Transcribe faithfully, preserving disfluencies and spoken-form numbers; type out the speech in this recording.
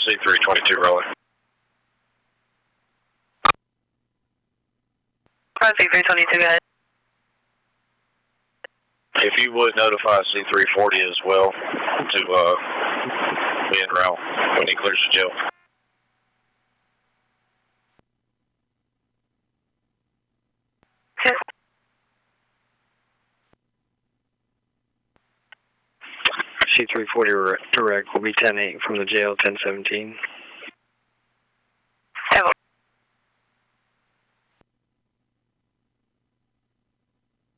C three twenty-two rolling. C three twenty-two, go ahead. If you would notify C three forty as well to uh, be en route when he clears the jail. Yes. C three forty direct will be ten eight from the jail, ten seventeen.